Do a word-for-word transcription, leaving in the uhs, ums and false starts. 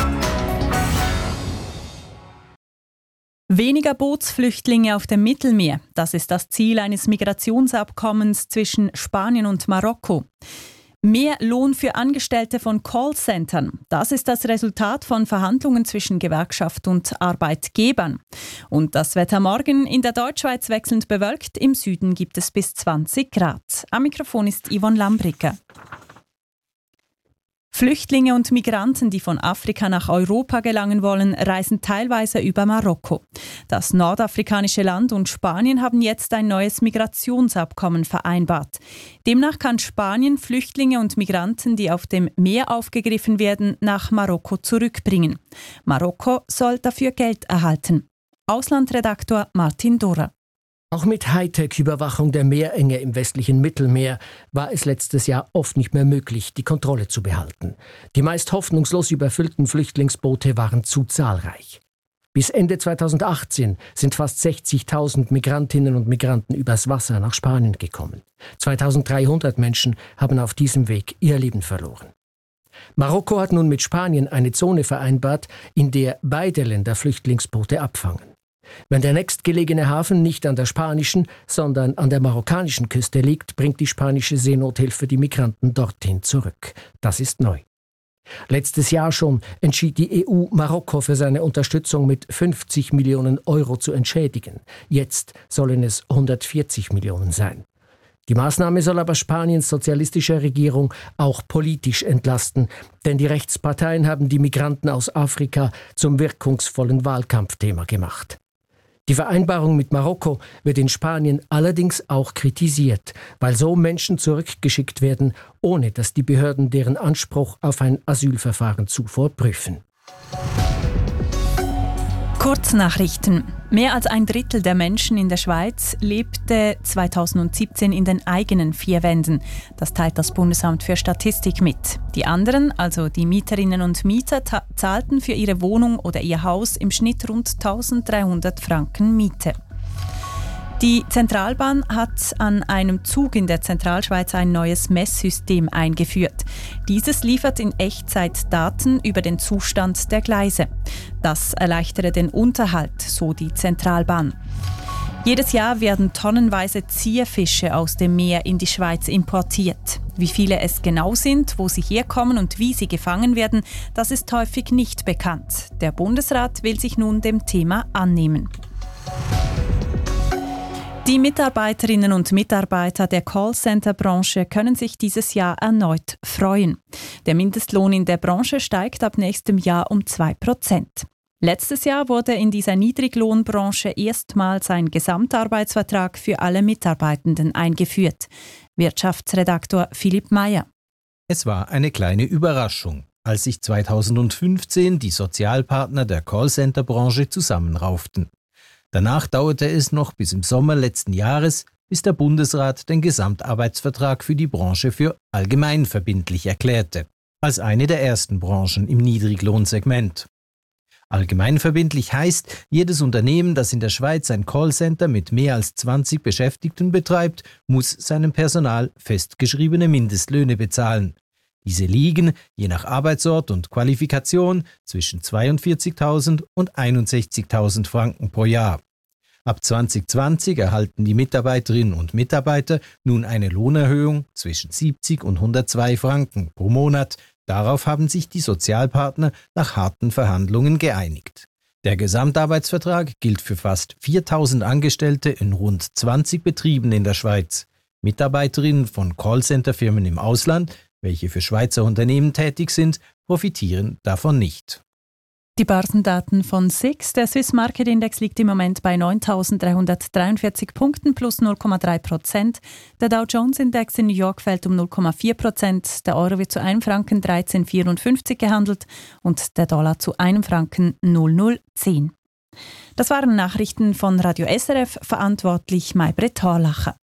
Weniger Bootsflüchtlinge auf dem Mittelmeer, das ist das Ziel eines Migrationsabkommens zwischen Spanien und Marokko. Mehr Lohn für Angestellte von Callcentern, das ist das Resultat von Verhandlungen zwischen Gewerkschaft und Arbeitgebern. Und das Wetter morgen in der Deutschschweiz wechselnd bewölkt, im Süden gibt es bis zwanzig Grad. Am Mikrofon ist Yvonne Lambricker. Flüchtlinge und Migranten, die von Afrika nach Europa gelangen wollen, reisen teilweise über Marokko. Das nordafrikanische Land und Spanien haben jetzt ein neues Migrationsabkommen vereinbart. Demnach kann Spanien Flüchtlinge und Migranten, die auf dem Meer aufgegriffen werden, nach Marokko zurückbringen. Marokko soll dafür Geld erhalten. Auslandredaktor Martin Dorer. Auch mit Hightech-Überwachung der Meerenge im westlichen Mittelmeer war es letztes Jahr oft nicht mehr möglich, die Kontrolle zu behalten. Die meist hoffnungslos überfüllten Flüchtlingsboote waren zu zahlreich. Bis Ende zweitausendachtzehn sind fast sechzigtausend Migrantinnen und Migranten übers Wasser nach Spanien gekommen. zweitausenddreihundert Menschen haben auf diesem Weg ihr Leben verloren. Marokko hat nun mit Spanien eine Zone vereinbart, in der beide Länder Flüchtlingsboote abfangen. Wenn der nächstgelegene Hafen nicht an der spanischen, sondern an der marokkanischen Küste liegt, bringt die spanische Seenothilfe die Migranten dorthin zurück. Das ist neu. Letztes Jahr schon entschied die E U, Marokko für seine Unterstützung mit fünfzig Millionen Euro zu entschädigen. Jetzt sollen es hundertvierzig Millionen sein. Die Maßnahme soll aber Spaniens sozialistische Regierung auch politisch entlasten, denn die Rechtsparteien haben die Migranten aus Afrika zum wirkungsvollen Wahlkampfthema gemacht. Die Vereinbarung mit Marokko wird in Spanien allerdings auch kritisiert, weil so Menschen zurückgeschickt werden, ohne dass die Behörden deren Anspruch auf ein Asylverfahren zuvor prüfen. Kurznachrichten. Mehr als ein Drittel der Menschen in der Schweiz lebte zweitausendsiebzehn in den eigenen vier Wänden. Das teilt das Bundesamt für Statistik mit. Die anderen, also die Mieterinnen und Mieter, ta- zahlten für ihre Wohnung oder ihr Haus im Schnitt rund eintausenddreihundert Franken Miete. Die Zentralbahn hat an einem Zug in der Zentralschweiz ein neues Messsystem eingeführt. Dieses liefert in Echtzeit Daten über den Zustand der Gleise. Das erleichtere den Unterhalt, so die Zentralbahn. Jedes Jahr werden tonnenweise Zierfische aus dem Meer in die Schweiz importiert. Wie viele es genau sind, wo sie herkommen und wie sie gefangen werden, das ist häufig nicht bekannt. Der Bundesrat will sich nun dem Thema annehmen. Die Mitarbeiterinnen und Mitarbeiter der Callcenter-Branche können sich dieses Jahr erneut freuen. Der Mindestlohn in der Branche steigt ab nächstem Jahr um zwei Prozent. Letztes Jahr wurde in dieser Niedriglohnbranche erstmals ein Gesamtarbeitsvertrag für alle Mitarbeitenden eingeführt. Wirtschaftsredaktor Philipp Meyer. Es war eine kleine Überraschung, als sich zweitausendfünfzehn die Sozialpartner der Callcenter-Branche zusammenrauften. Danach dauerte es noch bis im Sommer letzten Jahres, bis der Bundesrat den Gesamtarbeitsvertrag für die Branche für allgemeinverbindlich erklärte, als eine der ersten Branchen im Niedriglohnsegment. Allgemeinverbindlich heißt, jedes Unternehmen, das in der Schweiz ein Callcenter mit mehr als zwanzig Beschäftigten betreibt, muss seinem Personal festgeschriebene Mindestlöhne bezahlen. Diese liegen, je nach Arbeitsort und Qualifikation, zwischen zweiundvierzigtausend und einundsechzigtausend Franken pro Jahr. Ab zwanzig zwanzig erhalten die Mitarbeiterinnen und Mitarbeiter nun eine Lohnerhöhung zwischen siebzig und hundertzwei Franken pro Monat. Darauf haben sich die Sozialpartner nach harten Verhandlungen geeinigt. Der Gesamtarbeitsvertrag gilt für fast viertausend Angestellte in rund zwanzig Betrieben in der Schweiz. Mitarbeiterinnen von Callcenter-Firmen im Ausland, welche für Schweizer Unternehmen tätig sind, profitieren davon nicht. Die Börsendaten von S I X. Der Swiss Market Index liegt im Moment bei neuntausenddreihundertdreiundvierzig Punkten plus null Komma drei Prozent. Der Dow Jones Index in New York fällt um null Komma vier Prozent. Der Euro wird zu einem Franken dreizehn Komma vierundfünfzig gehandelt und der Dollar zu einem Franken null Komma null zehn. Das waren Nachrichten von Radio S R F, verantwortlich Maybrit Horlacher.